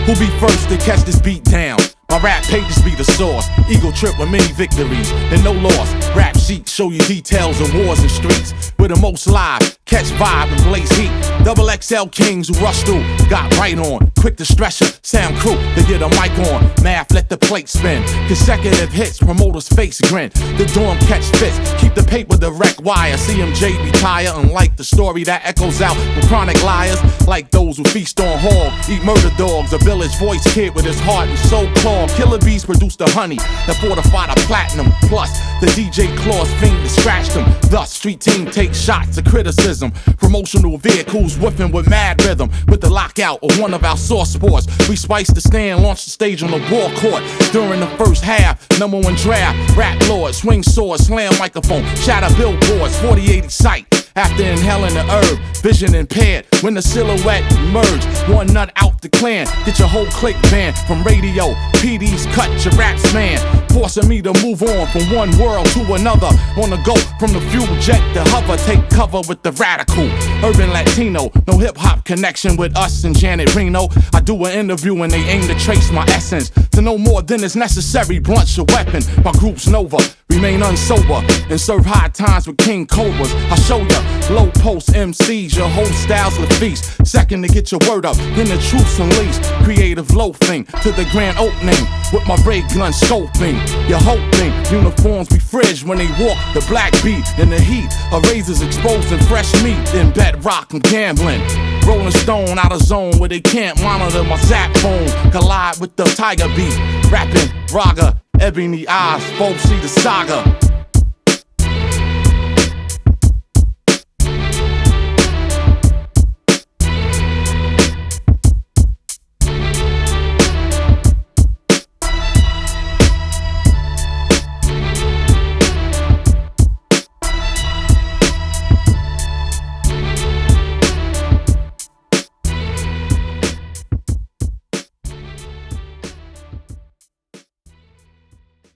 Who be first to catch this beat down? My rap pages be the source. Eagle trip with many victories and no loss. Rap sheets show you details of wars and streets. We're the most live, catch vibe and blaze heat. Double XL kings who rush through, got right on. Quick to stretch it, sound crew to get a mic on. Math, let the plate spin. Consecutive hits, promoters face grin. The dorm catch fits, keep the paper direct wire. CMJ retire, unlike the story that echoes out from chronic liars. Like those who feast on hog, eat murder dogs. A village voice kid with his heart and soul clawed. Killer bees produced the honey that fortified a platinum. Plus, the DJ Claw's fiend that scratched him. Thus, street team takes shots of criticism. Promotional vehicles whipping with mad rhythm. With the lockout of one of our source sports, we spiced the stand, launched the stage on the ball court. During the first half, #1 draft, rap lord, swing sword, slam microphone, shatter billboards, 4080 sight. After inhaling the herb, vision impaired. When the silhouette emerged, one nut out the clan. Get your whole clique banned from radio. PD's cut your raps, man. Forcing me to move on from one world to another. On the go from the fuel jet to hover. Take cover with the radical. Urban Latino, no hip hop connection with us and Janet Reno. I do an interview and they aim to trace my essence. To know more than is necessary, blunt's your weapon. My group's Nova, remain unsober and serve high times with King Cobras. I show ya low post MCs, your whole style's the feast. Second to get your word up, then the truth's unleashed. Creative loafing to the grand opening with my ray gun scoping. You're hoping uniforms be fridge when they walk the black beat in the heat. A razors exposing fresh meat in bedrock and gambling. Rolling Stone out of zone where they can't monitor my zap phone. Collide with the tiger beat. Rapping Raga, ebony eyes, folks see the saga.